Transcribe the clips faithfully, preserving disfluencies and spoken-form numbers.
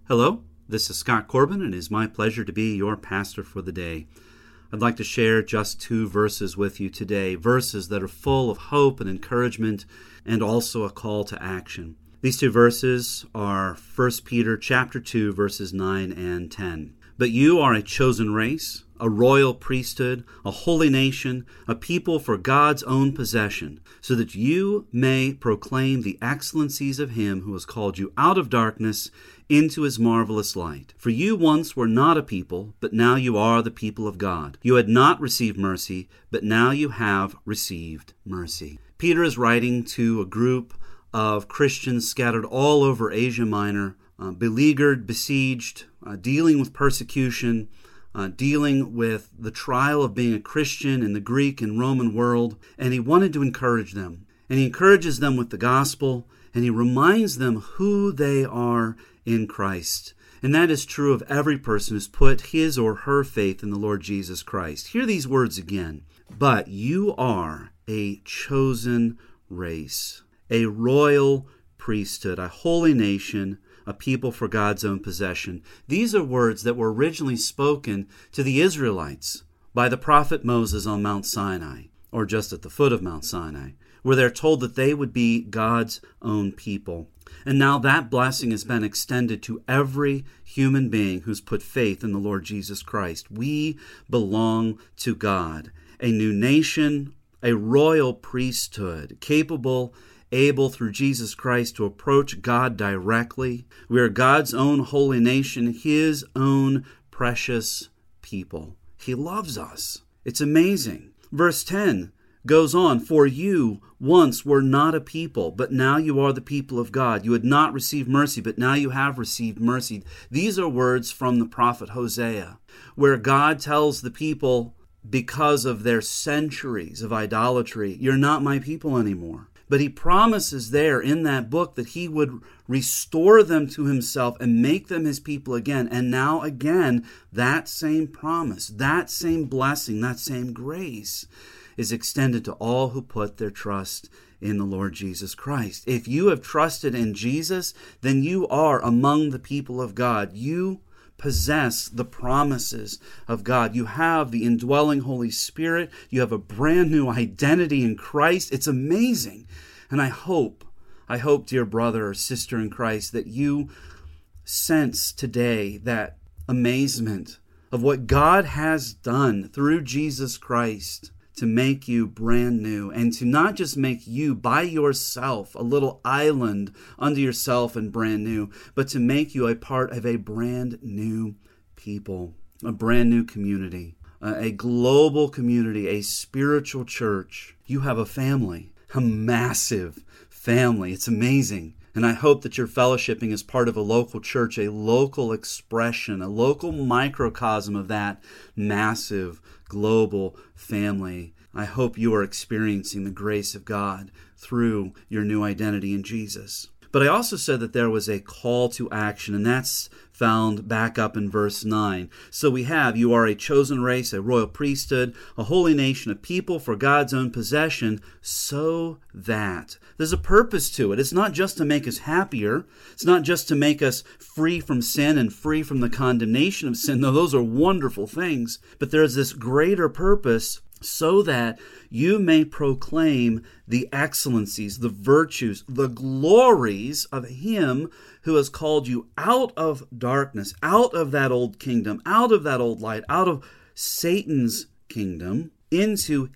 Hello, this is Scott Corbin, and it is my pleasure to be your pastor for the day. I'd like to share just two verses with you today, verses that are full of hope and encouragement and also a call to action. These two verses are First Peter chapter two, verses nine and ten. But you are a chosen race, a royal priesthood, a holy nation, a people for God's own possession, so that you may proclaim the excellencies of Him who has called you out of darkness into His marvelous light. For you once were not a people, but now you are the people of God. You had not received mercy, but now you have received mercy. Peter is writing to a group of Christians scattered all over Asia Minor, uh, beleaguered, besieged, uh, dealing with persecution, uh, dealing with the trial of being a Christian in the Greek and Roman world, and he wanted to encourage them. And he encourages them with the gospel, and he reminds them who they are in Christ. And that is true of every person who's put his or her faith in the Lord Jesus Christ. Hear these words again. But you are a chosen race, a royal priesthood, a holy nation, a people for God's own possession. These are words that were originally spoken to the Israelites by the prophet Moses on Mount Sinai, or just at the foot of Mount Sinai, where they're told that they would be God's own people. And now that blessing has been extended to every human being who's put faith in the Lord Jesus Christ. We belong to God, a new nation, a royal priesthood, capable, able through Jesus Christ to approach God directly. We are God's own holy nation, His own precious people. He loves us. It's amazing. Verse ten goes on, for you once were not a people, but now you are the people of God. You had not received mercy, but now you have received mercy. These are words from the prophet Hosea, where God tells the people, because of their centuries of idolatry, you're not my people anymore. But he promises there in that book that he would restore them to himself and make them his people again. And now again, that same promise, that same blessing, that same grace is extended to all who put their trust in the Lord Jesus Christ. If you have trusted in Jesus, then you are among the people of God. You possess the promises of God. You have the indwelling Holy Spirit. You have a brand new identity in Christ. It's amazing. And I hope, I hope, dear brother or sister in Christ, that you sense today that amazement of what God has done through Jesus Christ to make you brand new, and to not just make you by yourself a little island unto yourself and brand new, but to make you a part of a brand new people, a brand new community, a global community, a spiritual church. You have a family, a massive family. It's amazing. And I hope that your fellowshipping is part of a local church, a local expression, a local microcosm of that massive global family. I hope you are experiencing the grace of God through your new identity in Jesus. But I also said that there was a call to action, and that's found back up in verse nine. So we have, you are a chosen race, a royal priesthood, a holy nation, a people for God's own possession, so that. There's a purpose to it. It's not just to make us happier. It's not just to make us free from sin and free from the condemnation of sin, though those are wonderful things. But there's this greater purpose, so that you may proclaim the excellencies, the virtues, the glories of Him who has called you out of darkness, out of that old kingdom, out of that old light, out of Satan's kingdom, into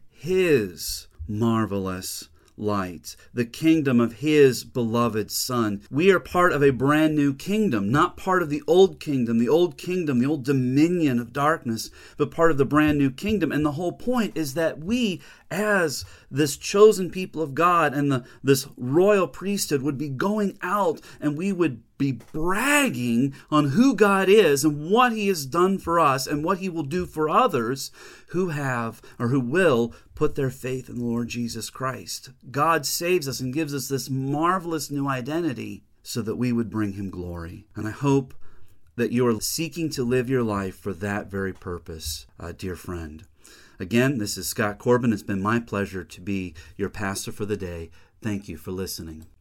His marvelous light, the kingdom of His beloved Son. We are part of a brand new kingdom, not part of the old kingdom, the old kingdom, the old dominion of darkness, but part of the brand new kingdom. And the whole point is that we, as this chosen people of God and the, this royal priesthood, would be going out and we would be bragging on who God is and what He has done for us and what He will do for others who have or who will put their faith in the Lord Jesus Christ. God saves us and gives us this marvelous new identity so that we would bring Him glory. And I hope that you are seeking to live your life for that very purpose, uh, dear friend. Again, this is Scott Corbin. It's been my pleasure to be your pastor for the day. Thank you for listening.